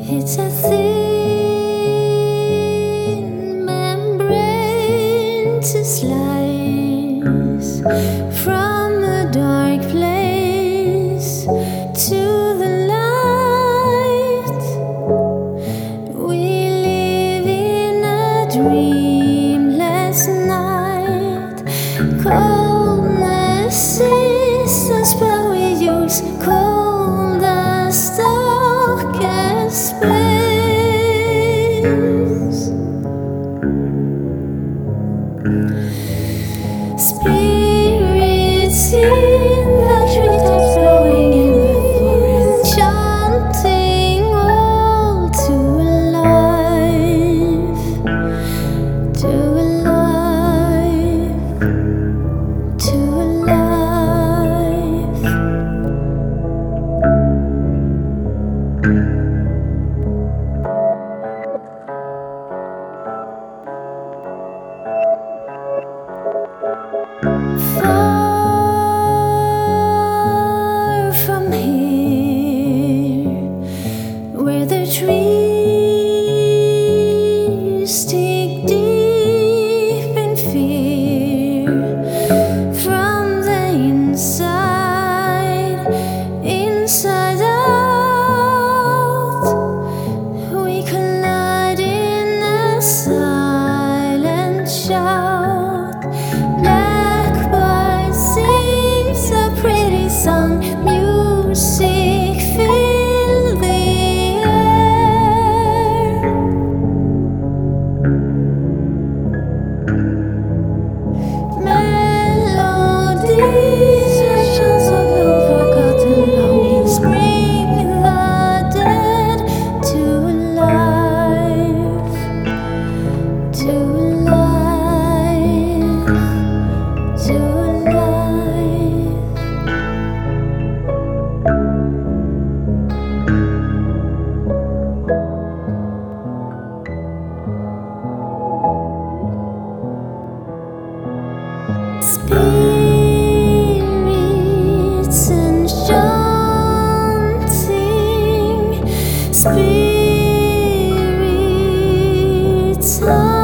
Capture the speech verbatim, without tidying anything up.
It's a thin membrane to slice from a dark place to the light. We live in a dreamless night. Coldness is the spell we use. Cold as darkest space. Spirits in the treetops blowing in the forest, chanting all to alive, to alive, to alive. Far from here, where the trees dig deep in fear, from the inside, inside out, we collide in a silent shout. Blackbird sings a pretty song, music fills the air. Melodies, visions of long-forgotten longings, bring the dead to life, to life, to life. Spirits enchanting, spirits